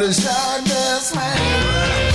to shut this man.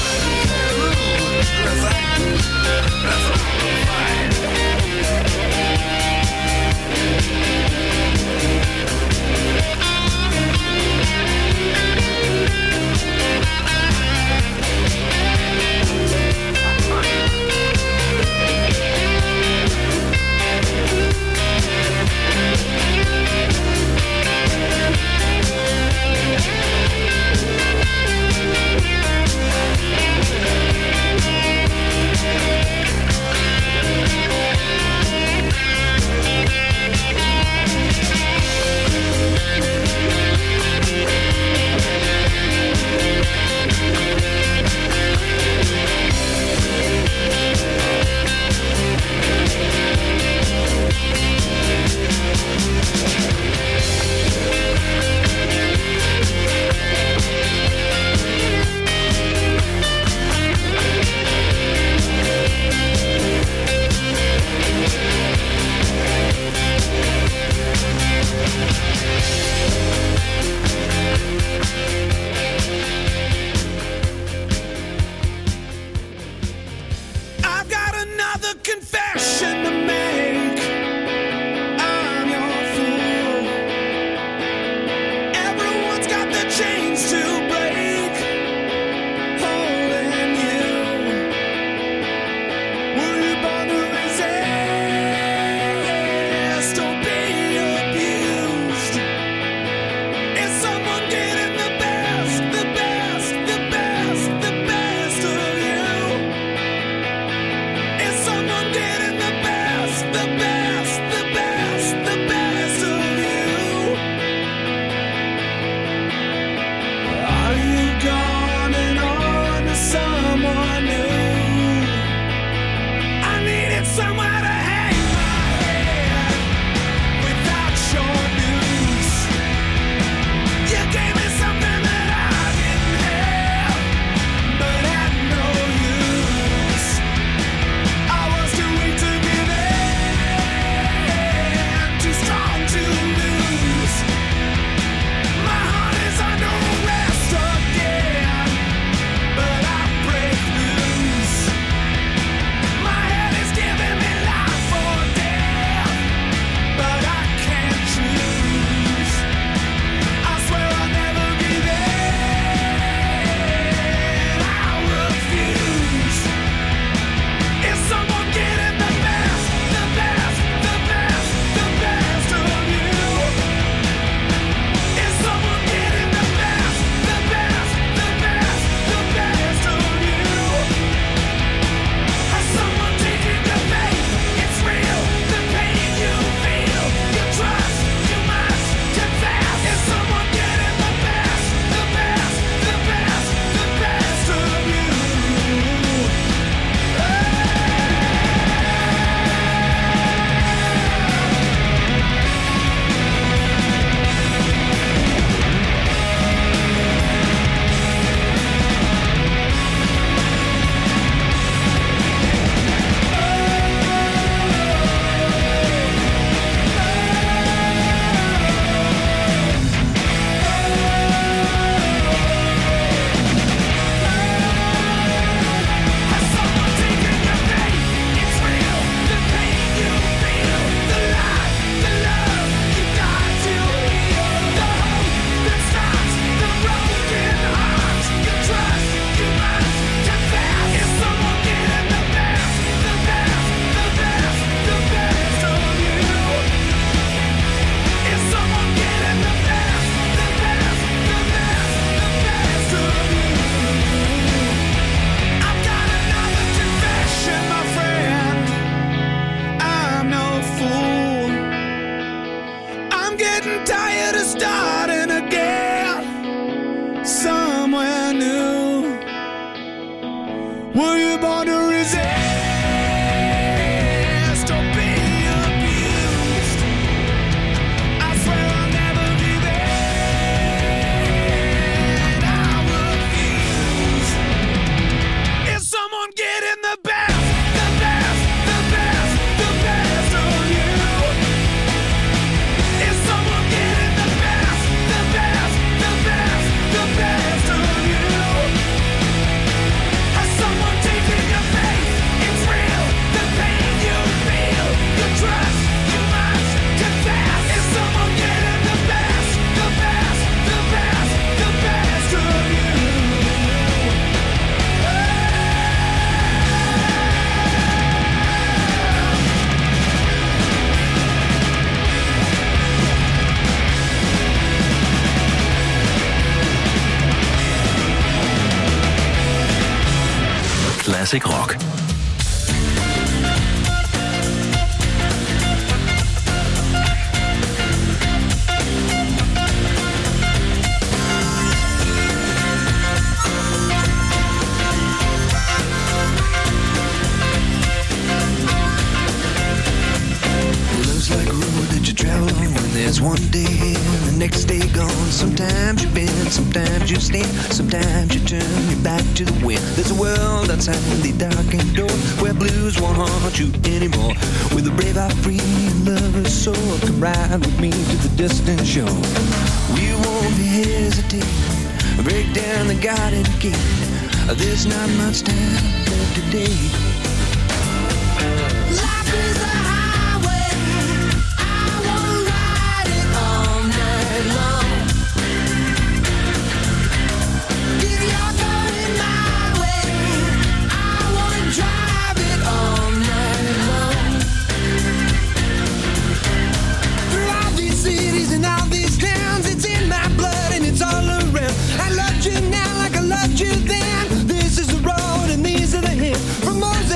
The best of Classic Rock. There's one day and the next day gone. Sometimes you bend, sometimes you stand, sometimes you turn your back to the wind. There's a world outside the darkened door where blues won't haunt you anymore. With a brave heart, free and lover's soul, come ride with me to the distant shore. We won't hesitate, break down the garden gate. There's not much time left today. Life is a highway, I wanna ride it all night long. If you're going my way, I wanna drive it all night long. Through all these cities and all these towns, it's in my blood and it's all around. I loved you now like I loved you then. This is the road and these are the hills. From Moses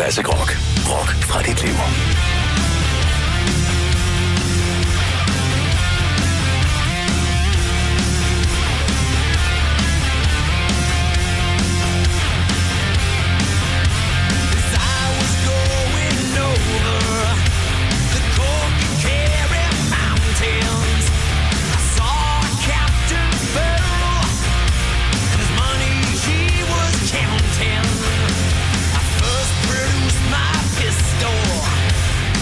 Classic Rock. Rock fra dit liv. Pistol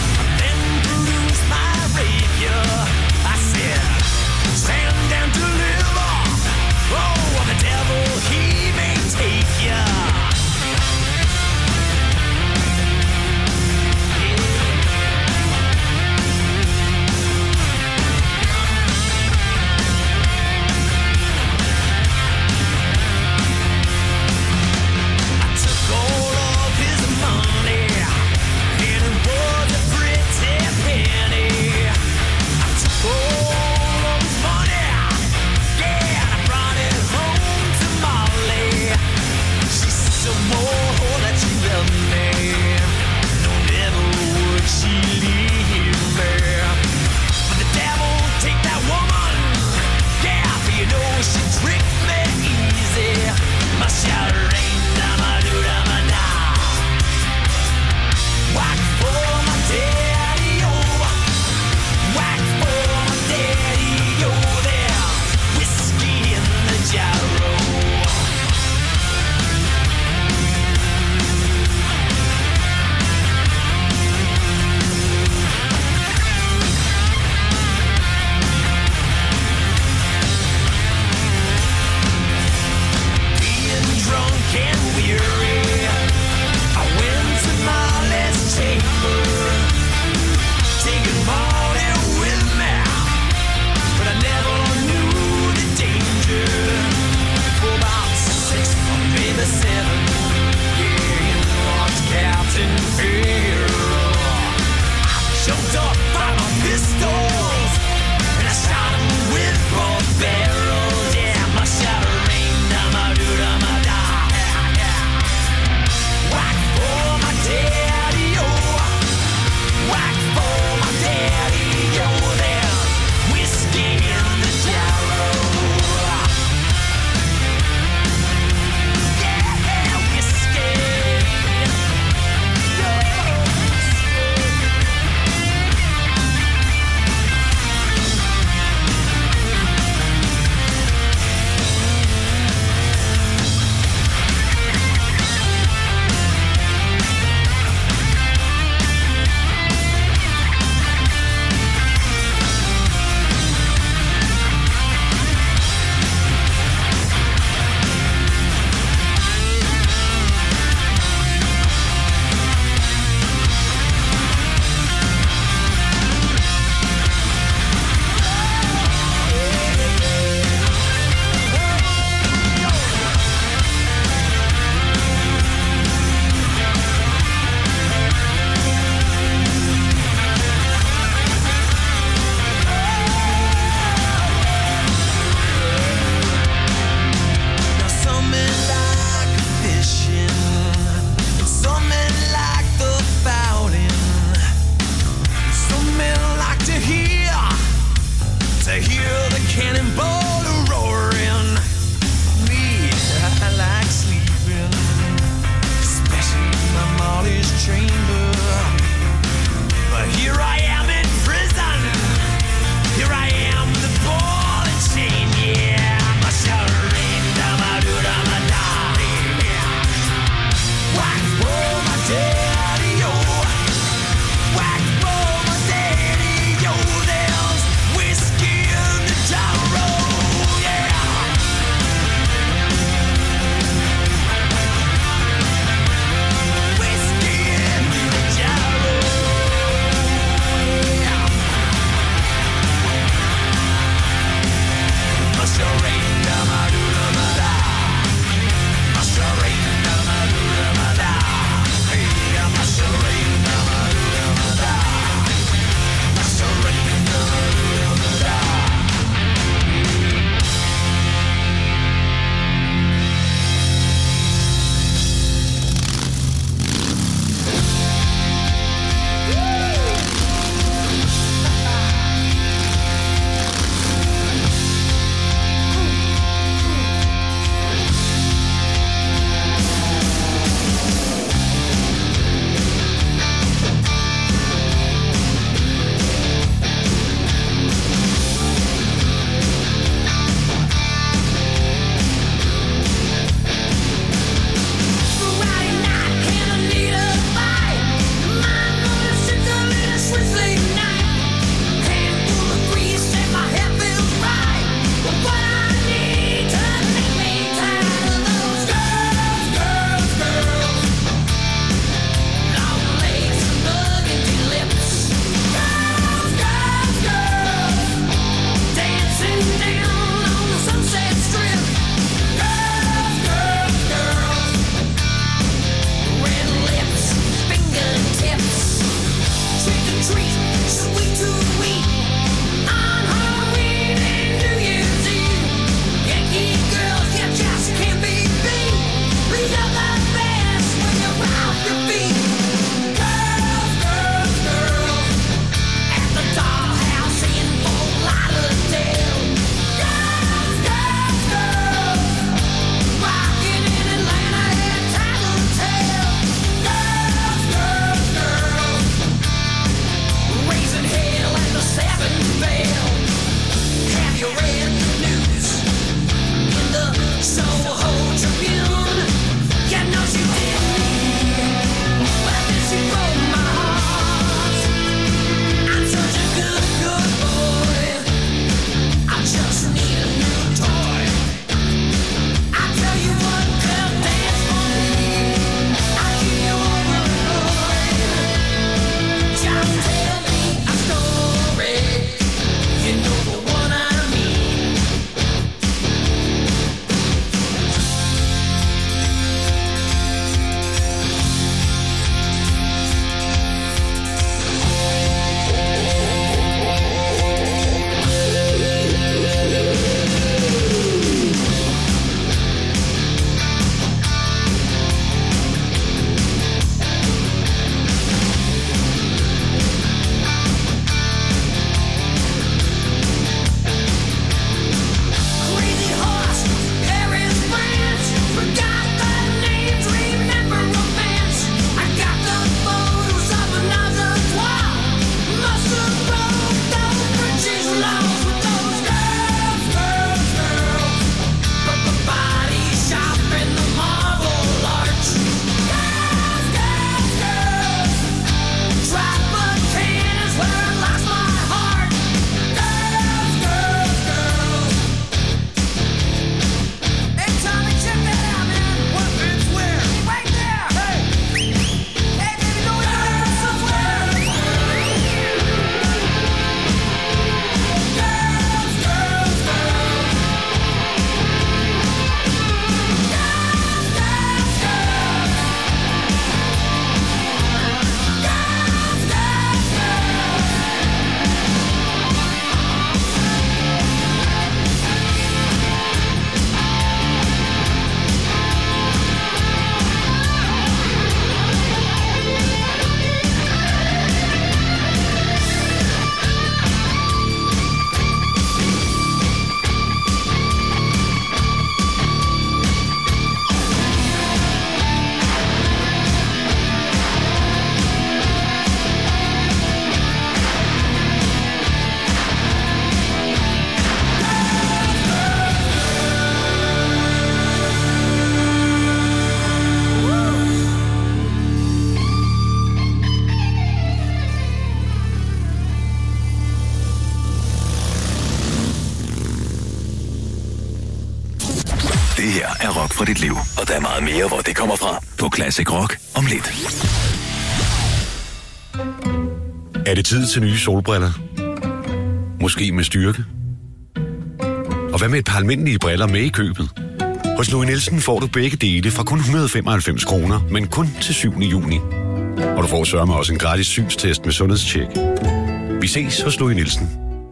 fra dit liv. Og der er meget mere, hvor det kommer fra på Classic Rock om lidt. Er det tid til nye solbriller? Måske med styrke? Og hvad med et par almindelige briller med i købet? Hos Louis Nielsen får du begge dele fra kun 195 kroner, men kun til 7. juni. Og du får sørme også en gratis synstest med sundhedstjek. Vi ses hos Louis Nielsen.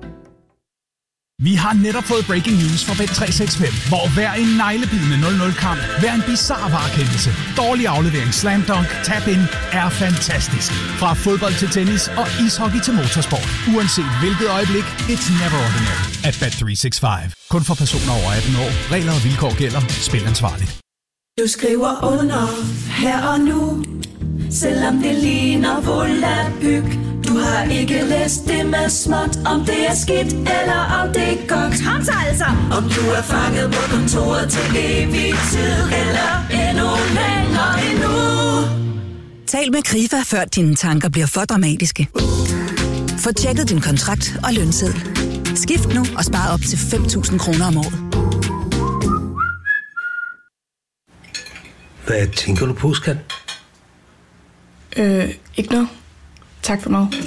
Vi har netop fået breaking news fra Bet365, hvor hver en neglebidende 0-0-kamp, hver en bizarre varekendelse, dårlig aflevering, slam dunk, tap-in er fantastisk. Fra fodbold til tennis og ishockey til motorsport. Uanset hvilket øjeblik, it's never ordinary at Bet365. Kun for personer over 18 år. Regler og vilkår gælder. Spil ansvarligt. Du skriver under her og nu, selvom det ligner volapyk. Du har ikke læst det med småt, om det er skidt eller om det er godt. Kom så altså! Om du er fanget på kontoret til evig tid, eller endnu længere endnu. Tal med Krifa, før dine tanker bliver for dramatiske. Få tjekket din kontrakt og lønseddel. Skift nu og spar op til 5.000 kroner om året. Hvad tænker du på, skat? Ikke noget. Tak for noget.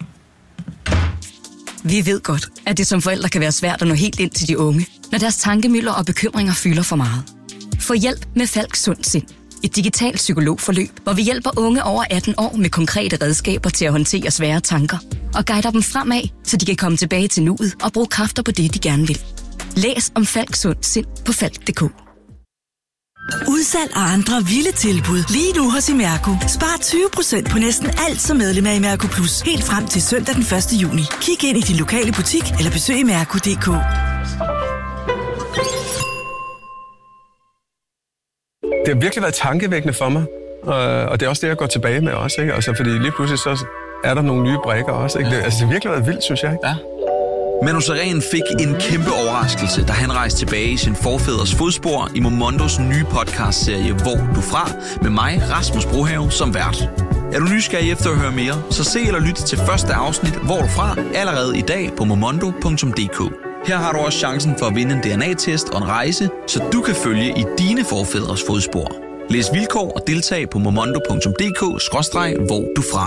Vi ved godt, at det som forældre kan være svært at nå helt ind til de unge, når deres tankemylder og bekymringer fylder for meget. Få hjælp med Falk Sund Sind. Et digitalt psykologforløb, hvor vi hjælper unge over 18 år med konkrete redskaber til at håndtere svære tanker og guider dem fremad, så de kan komme tilbage til nuet og bruge kræfter på det, de gerne vil. Læs om Falk Sund Sind på falk.dk. Udsalg og andre vilde tilbud lige nu hos Imerco. Spar 20% på næsten alt som medlem af Imerco Plus. Helt frem til søndag den 1. juni. Kig ind i din lokale butik eller besøg imerco.dk. Det har virkelig været tankevækkende for mig, og det er også det, jeg går tilbage med også, ikke? Altså, fordi lige pludselig så er der nogle nye brikker også, ikke? Det har virkelig været vildt, synes jeg, ikke? Ja. Manu Sareen fik en kæmpe overraskelse, da han rejste tilbage i sin forfædres fodspor i Momondos nye podcastserie Hvor du fra, med mig, Rasmus Brohave, som vært. Er du nysgerrig efter at høre mere, så se eller lyt til første afsnit Hvor du fra allerede i dag på momondo.dk. Her har du også chancen for at vinde en DNA-test og en rejse, så du kan følge i dine forfædres fodspor. Læs vilkår og deltag på momondo.dk/hvor du fra.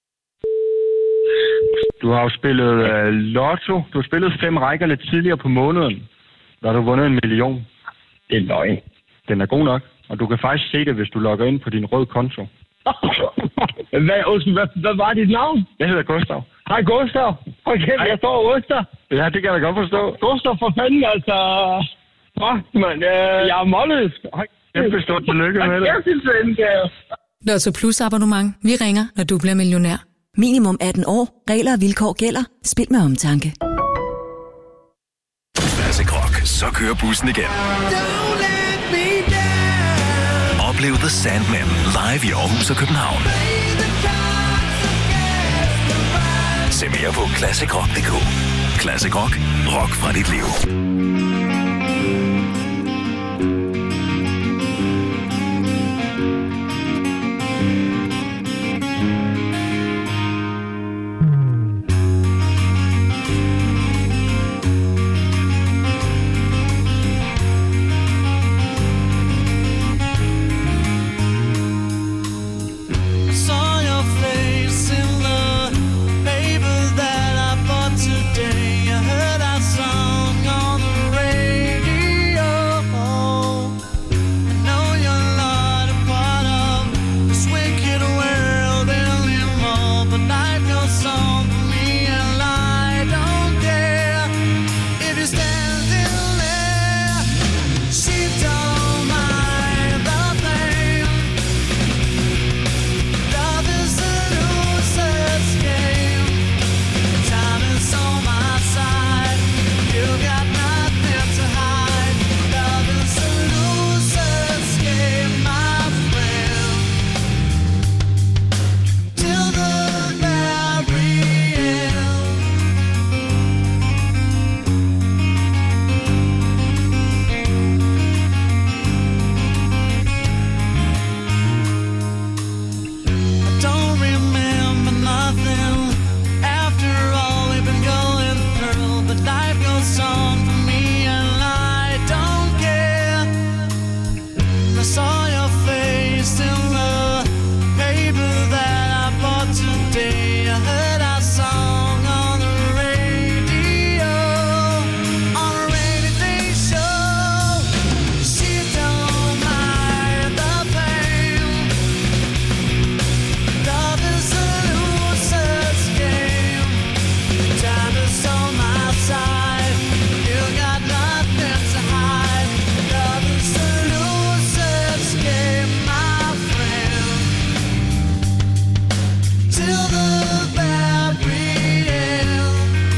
Du har jo spillet lotto. Du har spillet 5 rækker lidt tidligere på måneden. Der har du vundet 1 million. Det er løgn. Den er god nok. Og du kan faktisk se det, hvis du logger ind på din røde konto. Hvad var dit navn? Jeg hedder Gustav. Hej Gustav. Okay, jeg står Gustav. Ja, det kan jeg godt forstå. Gustav, for fanden altså. Fuck, man. Jeg er mollet. Kæmpe stort tillykke med det. Lotto Plus abonnement. Vi ringer, når du bliver millionær. Minimum 18 år. Regler og vilkår gælder. Spil med omtanke. Classic Rock. Så kører bussen igen. Oplev The Sandman live i Aarhus og København. Se mere på classicrock.dk. Classic Rock. Rock fra dit liv. Today I heard our song on the radio. heard our song on the radio, on a rainy day show. She don't mind the pain. Love is a loser's game. Time is on my side. You got nothing to hide. Love is a loser's game, my friend. Till the very end.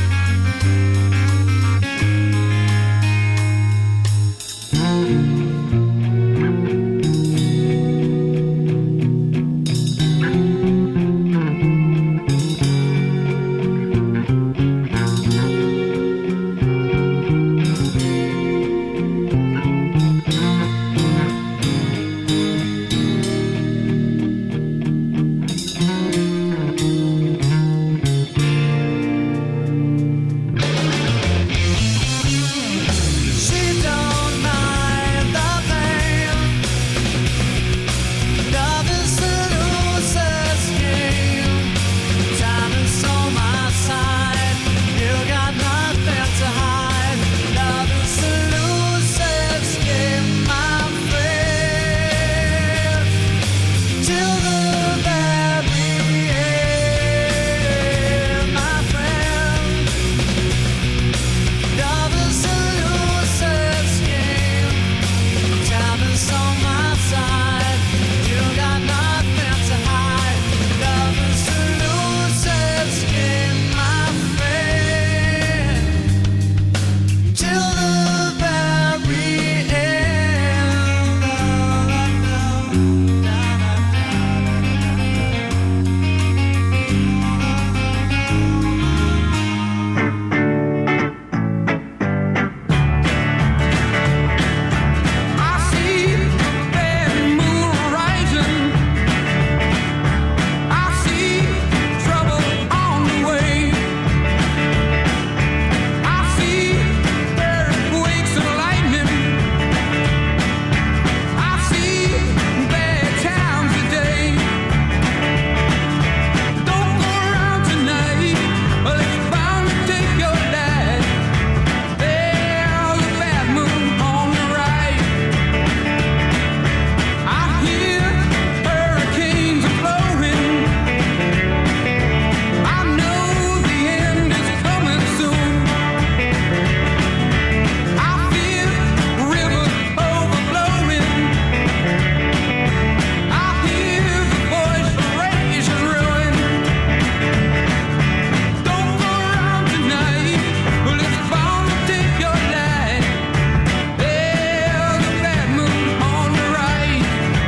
She don't mind the pain. Love is a loser's game. Time is on my side. You got nothing to hide. Love is a loser's game, my friend. Till the very end, my friend. Love is a loser's game. Time is on my side. You got nothing to hide. Love is a loser's game, my friend. Till the very I see the bad moon rising. I see trouble on the way. I see earthquakes and lightning. I see bad times today. Don't go around tonight, or it's bound to take your life. There's a bad moon on the right. I hear hurricanes are blowing. I know the end is coming soon. I feel rivers overflowing. I hear the voice of rage and ruin. Don't go around tonight, well it's bound to take your life. There's a bad moon on the right.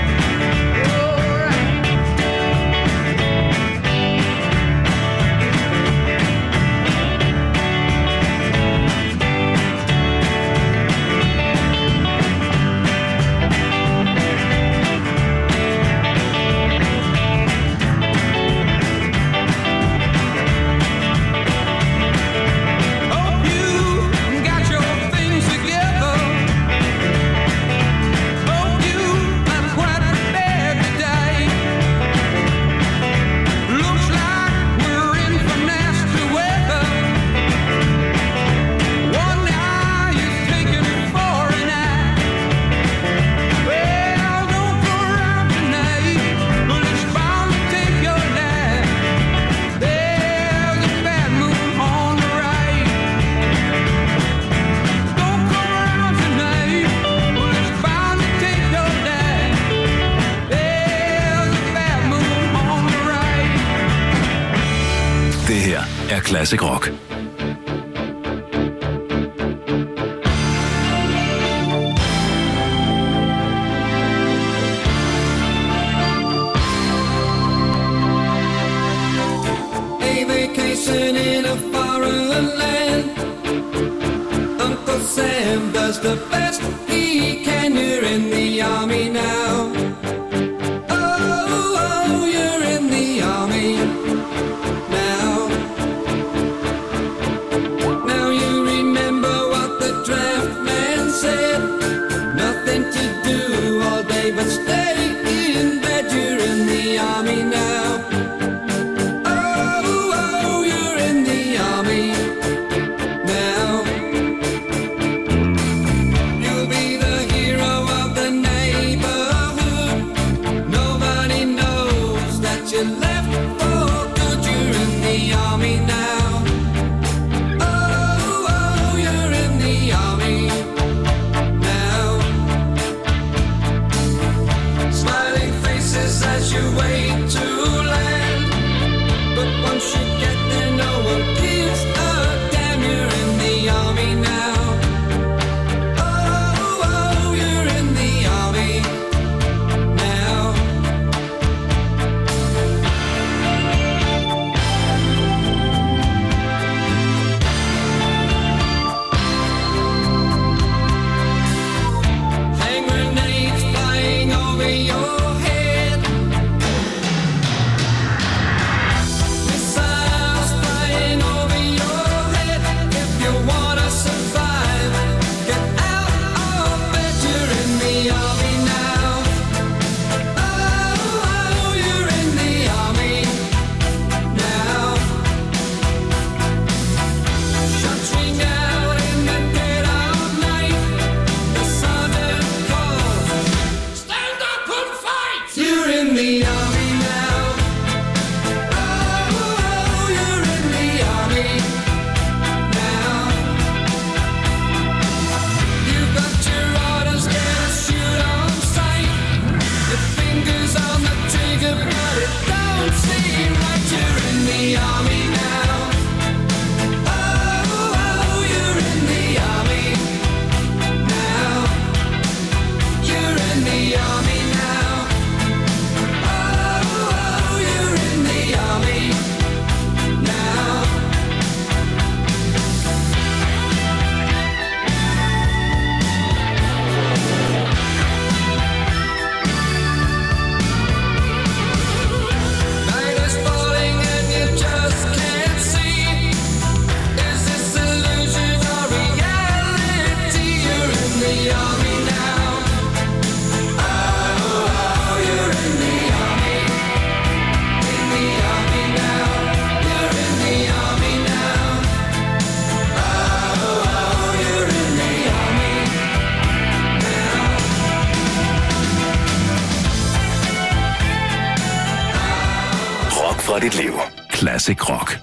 Hope you got your things together. Hope you are quite prepared to die. Looks like we're in for nasty weather. One eye is taken for an eye. Well, don't go around tonight, but it's bound to take your life. There's a bad moon on the right. Don't go around tonight, but it's bound to take your life. There's a bad moon on the right. Det her er Classic Rock. A vacation in a foreign land. Uncle Sam does the best he can. You're in the army now. Oh, you're in the army now. Now you remember what the draft man said. Nothing to do all day but stay in bed. You're in the army now. Oh, dit liv. Classic Rock.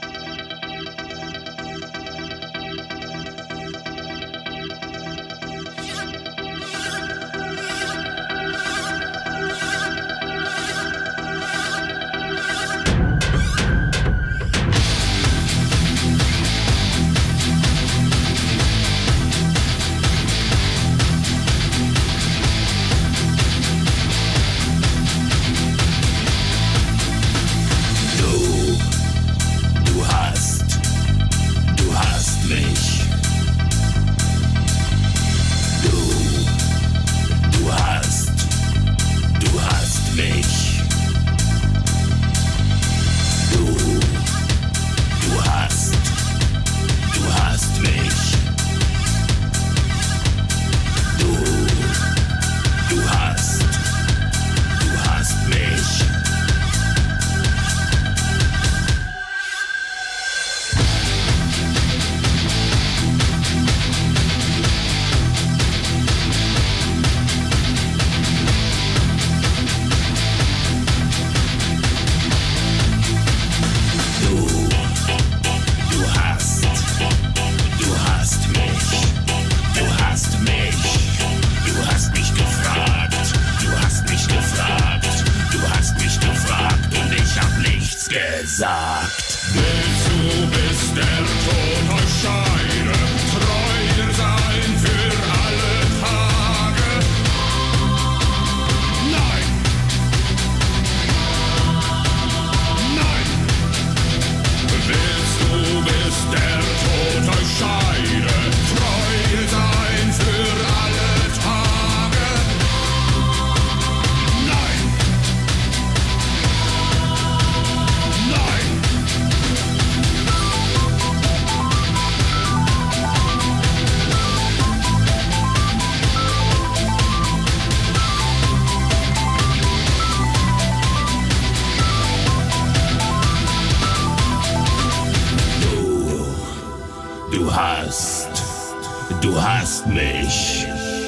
Du hast mich.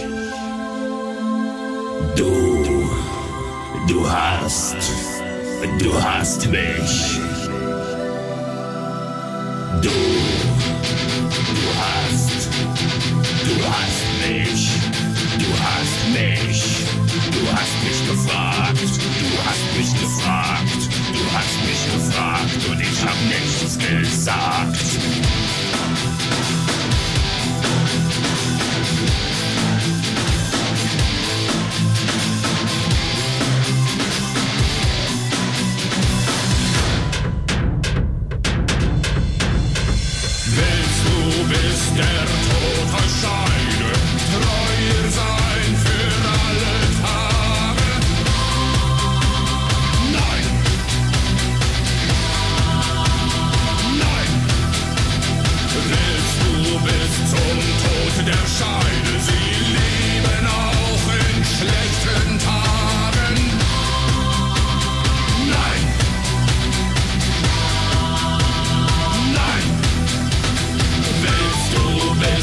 Du hast mich. Du hast mich. Du hast mich. Du hast mich gefragt. Du hast mich gefragt. Du hast mich gefragt und ich hab nichts gesagt. Der Tod erscheine, treuer sein für alle Tage. Nein, nein, willst du bis zum Tod der Scheide sie leben auch in schlechten Tagen? Nein, nein. Willst du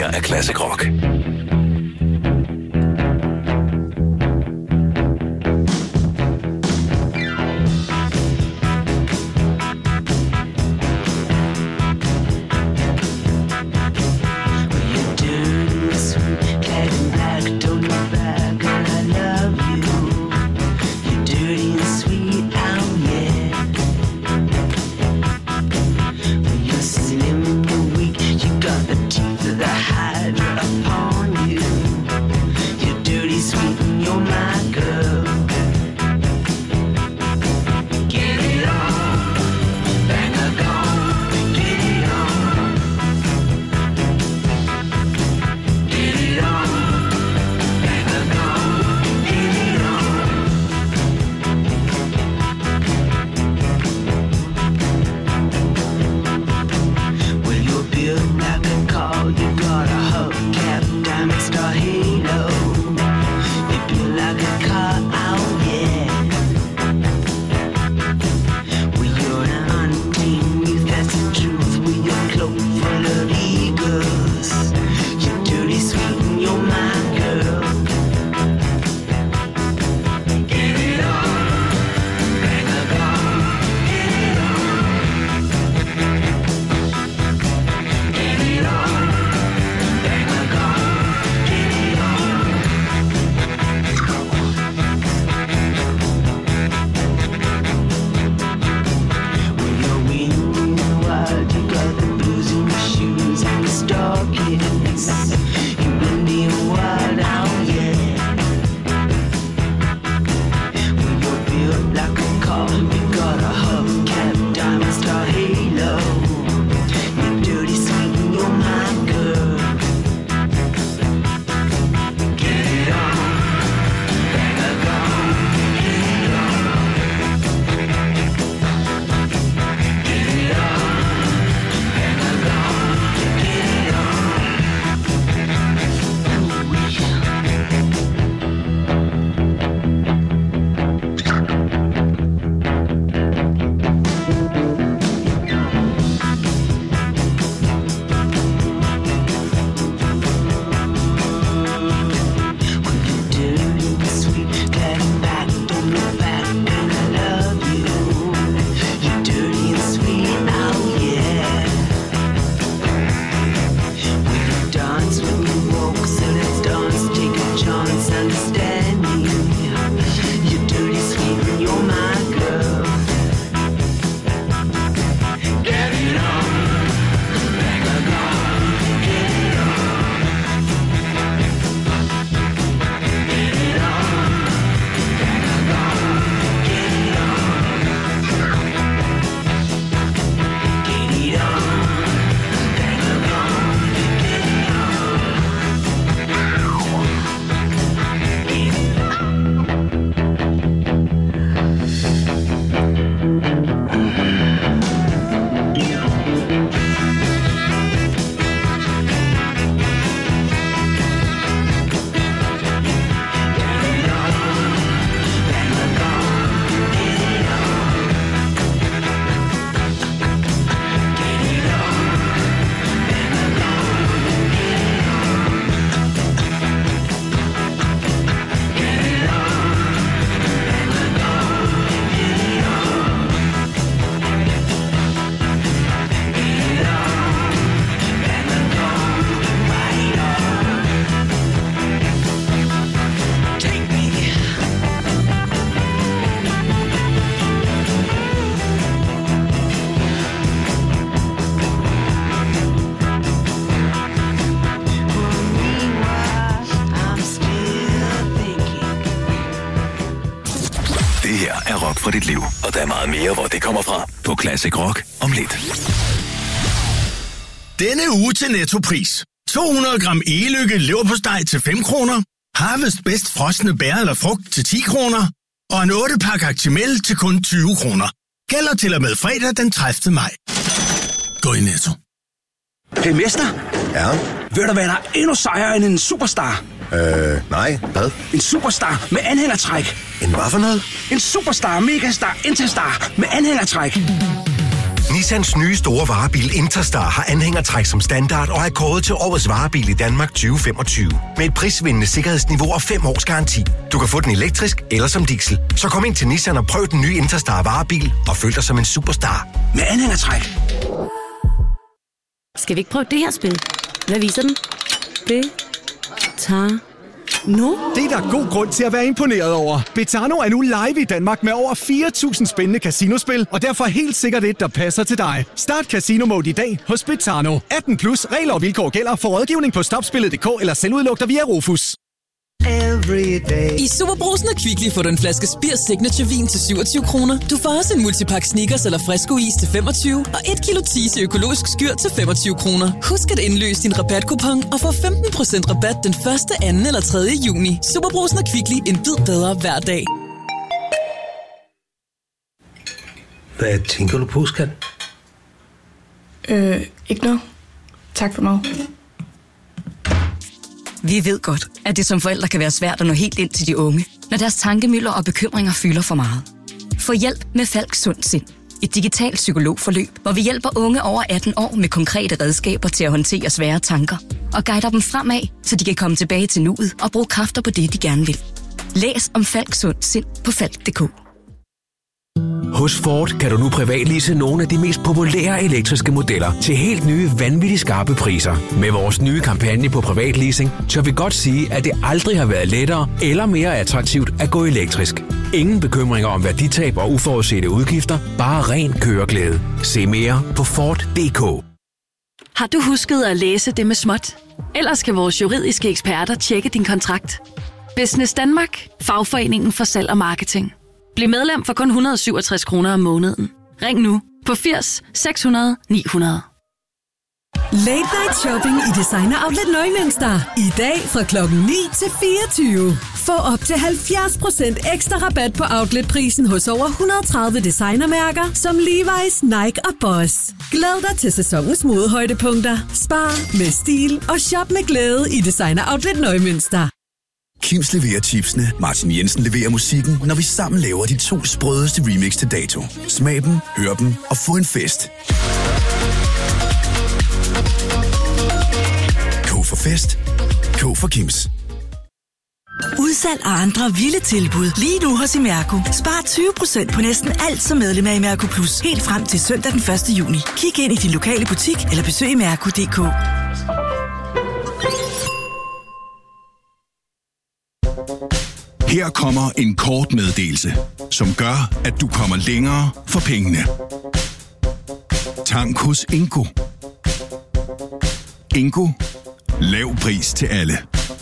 her er Classic Rock. Rock for dit liv. Og der er meget mere, hvor det kommer fra på Classic Rock om lidt. Denne uge til Nettopris. 200 gram Egelykke leverpostej til 5 kroner. Harvest Best frosne bær eller frugt til 10 kroner. Og en 8-pak Actimel til kun 20 kroner. Gælder til og med fredag den 30. maj. Gå i Netto. Hey mester. Ja? Ved du hvad, der er endnu sejere end en superstar? Nej. Hvad? En superstar med anhængertræk. En hvad for noget? En superstar, megastar, interstar med anhængertræk. Nissans nye store varebil Interstar har anhængertræk som standard og er kåret til årets varebil i Danmark 2025. Med et prisvindende sikkerhedsniveau og 5 års garanti. Du kan få den elektrisk eller som diesel. Så kom ind til Nissan og prøv den nye Interstar varebil og føl dig som en superstar. Med anhængertræk. Skal vi ikke prøve det her spil? Hvad viser den? Nu? Det er der god grund til at være imponeret over. Betano er nu live i Danmark med over 4.000 spændende casinospil, og derfor helt sikkert et, der passer til dig. Start Casino Mode i dag hos Betano. 18 plus regler og vilkår gælder for rådgivning på stopspillet.dk eller selvudlugter via Rufus. I Superbrugsen og Kvickly får du en flaske Spirs Signature vin til 27 kroner. Du får også en multipakke Snickers eller Fresco-is til 25 og 1 kilo Tise økologisk skyr til 25 kroner. Husk at indløse din rabatkupon og få 15% rabat den 1., 2. eller 3. juni. Superbrugsen og Kvickly, en bid bedre hver dag. Hvad tænker du på, skat? Ikke noget. Tak for noget. Vi ved godt, at det som forældre kan være svært at nå helt ind til de unge, når deres tankemylder og bekymringer fylder for meget. Få hjælp med Falk Sund Sind. Et digitalt psykologforløb, hvor vi hjælper unge over 18 år med konkrete redskaber til at håndtere svære tanker og guider dem fremad, så de kan komme tilbage til nuet og bruge kræfter på det, de gerne vil. Læs om Falk Sund Sind på falk.dk. Hos Ford kan du nu privatlease nogle af de mest populære elektriske modeller til helt nye, vanvittigt skarpe priser. Med vores nye kampagne på privatleasing, tør vi godt sige, at det aldrig har været lettere eller mere attraktivt at gå elektrisk. Ingen bekymringer om værditab og uforudsete udgifter, bare ren køreglæde. Se mere på Ford.dk. Har du husket at læse det med småt? Ellers skal vores juridiske eksperter tjekke din kontrakt. Business Danmark, fagforeningen for salg og marketing. Bliv medlem for kun 167 kroner om måneden. Ring nu på 80 600 900. Late Night Shopping i Designer Outlet Neumünster. I dag fra klokken 9 til 24. Få op til 70% ekstra rabat på outletprisen hos over 130 designermærker som Levi's, Nike og Boss. Glæd dig til sæsonens modehøjdepunkter. Spar med stil og shop med glæde i Designer Outlet Neumünster. Kims leverer chipsene, Martin Jensen leverer musikken, når vi sammen laver de 2 sprødeste remix til dato. Smag dem, hør dem og få en fest. K for fest. K for Kims. Udsalg og andre vilde tilbud. Lige nu hos Imerco. Spar 20% på næsten alt som medlem af Imerco Plus. Helt frem til søndag den 1. juni. Kig ind i din lokale butik eller besøg imerco.dk. Her kommer en kort meddelelse, som gør, at du kommer længere for pengene. Tank hos Ingo. Ingo. Lav pris til alle.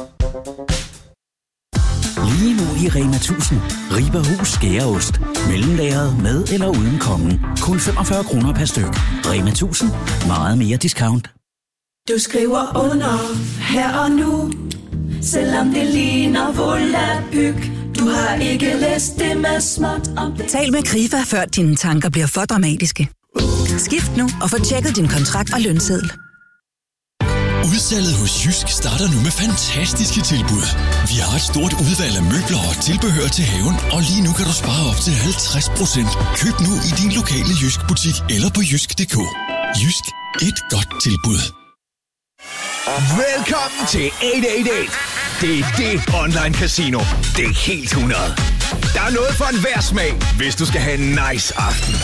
Lige nu i Rema 1000. Riberhus skæreost. Mellemlagret med eller uden kongen. Kun 45 kroner per styk. Rema 1000. Meget mere discount. Du skriver under her og nu, selvom det ligner volapyk. Du har ikke læst det med småt om det. Tal med Krifa, før dine tanker bliver for dramatiske. Skift nu og få tjekket din kontrakt og lønseddel. Udsalget hos Jysk starter nu med fantastiske tilbud. Vi har et stort udvalg af møbler og tilbehør til haven, og lige nu kan du spare op til 50%. Køb nu i din lokale Jysk-butik eller på jysk.dk. Jysk. Et godt tilbud. Velkommen til 888. Det er det online casino. Det er helt 100. Der er noget for enhver smag, hvis du skal have en nice aften.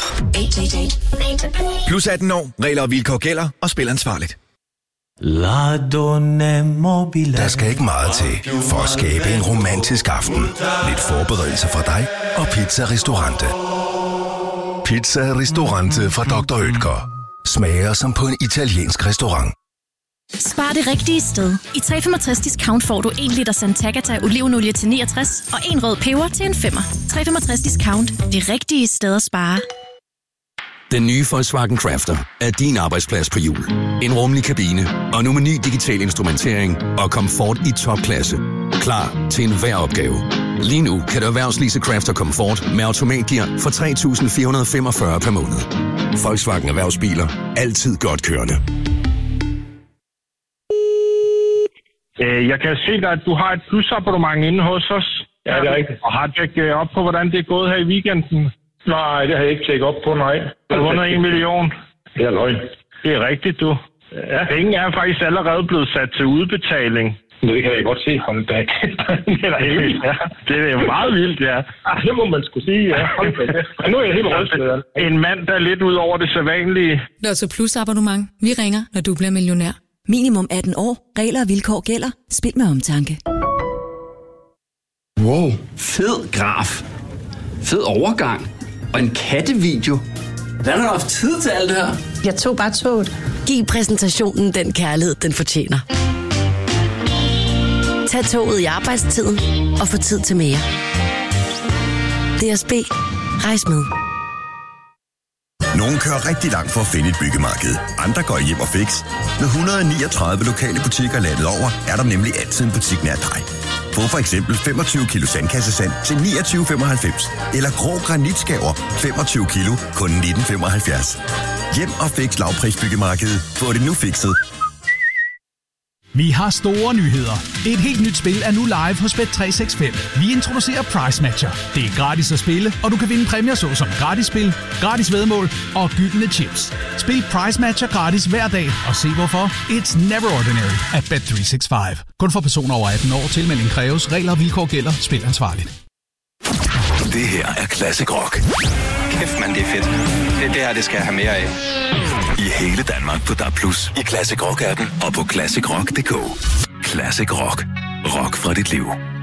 888. Plus 18 år. Regler og vilkår gælder, og spil ansvarligt. Der skal ikke meget til for at skabe en romantisk aften. Lidt forberedelse fra dig og Pizza Ristorante. Pizza Ristorante fra Dr. Oetker. Smager som på en italiensk restaurant. Spar det rigtige sted. I 365 discount får du 1 liter Sant'Agata olivenolie til 69 og 1 rød peber til en 5'er. 365 discount. Det rigtige sted at spare. Den nye Volkswagen Crafter er din arbejdsplads på hjul. En rummelig kabine og nu med ny digital instrumentering og komfort i topklasse. Klar til enhver opgave. Lige nu kan du erhvervslease Crafter Comfort med automatgear for 3.445 per måned. Volkswagen Erhvervsbiler. Altid godt kørende. Jeg kan se dig, at du har et plusabonnement inde hos os. Ja, det er rigtigt. Og har tjekket op på, hvordan det er gået her i weekenden. Nej, det har jeg ikke tjekket op på, nej. Jeg har vundet 1 million. Det er løgn. Det er rigtigt, du. Ja. Penge er faktisk allerede blevet sat til udbetaling. Det kan jeg godt se. Hold da. Det er da helt vildt, ja. Det er jo meget vildt, ja. Det må man sgu sige, ja. Hold da. Nu er jeg helt rystet. En mand, der er lidt ud over det sædvanlige. Lotto Plus abonnement. Vi ringer, når du bliver millionær. Minimum 18 år. Regler og vilkår gælder. Spil med omtanke. Wow. Fed graf. Fed overgang. Og en kattevideo. Hvordan har du haft tid til alt det her? Jeg tog bare toget. Giv præsentationen den kærlighed, den fortjener. Tag toget i arbejdstiden og få tid til mere. DSB. Rejs med. Nogle kører rigtig langt for at finde et byggemarked. Andre går hjem og fix. Med 139 lokale butikker landet over, er der nemlig altid en butik nær dig. Få for eksempel 25 kilo sandkassesand til 29,95. Eller grå granitskaver 25 kilo, kun 19,75. Hjem og fix lavprisbyggemarkedet. Få det nu fikset. Vi har store nyheder. Et helt nyt spil er nu live hos Bet365. Vi introducerer Price Matcher. Det er gratis at spille, og du kan vinde præmier såsom gratis spil, gratis væddemål og gyldne chips. Spil Price Matcher gratis hver dag, og se hvorfor. It's never ordinary at Bet365. Kun for personer over 18 år. Tilmelding kræves. Regler og vilkår gælder. Spil ansvarligt. Det her er Classic Rock. Kæft, man, det er fedt. Det her, det skal jeg have mere af. I hele Danmark på DAB+, i Classic Rock-appen og på classicrock.dk. Classic Rock. Rock fra dit liv.